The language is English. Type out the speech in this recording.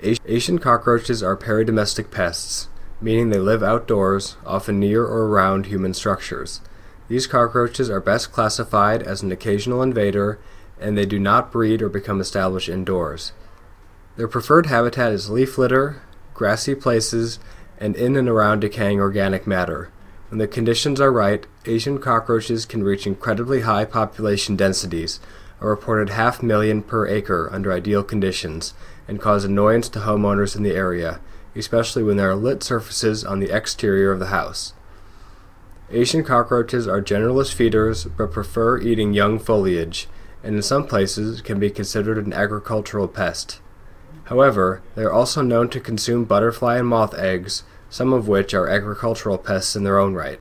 Asian cockroaches are peridomestic pests, meaning they live outdoors, often near or around human structures. These cockroaches are best classified as an occasional invader, and they do not breed or become established indoors. Their preferred habitat is leaf litter, grassy places, and in and around decaying organic matter. When the conditions are right, Asian cockroaches can reach incredibly high population densities, a reported 500,000 per acre under ideal conditions, and cause annoyance to homeowners in the area, especially when there are lit surfaces on the exterior of the house. Asian cockroaches are generalist feeders but prefer eating young foliage, and in some places can be considered an agricultural pest. However, they are also known to consume butterfly and moth eggs, some of which are agricultural pests in their own right.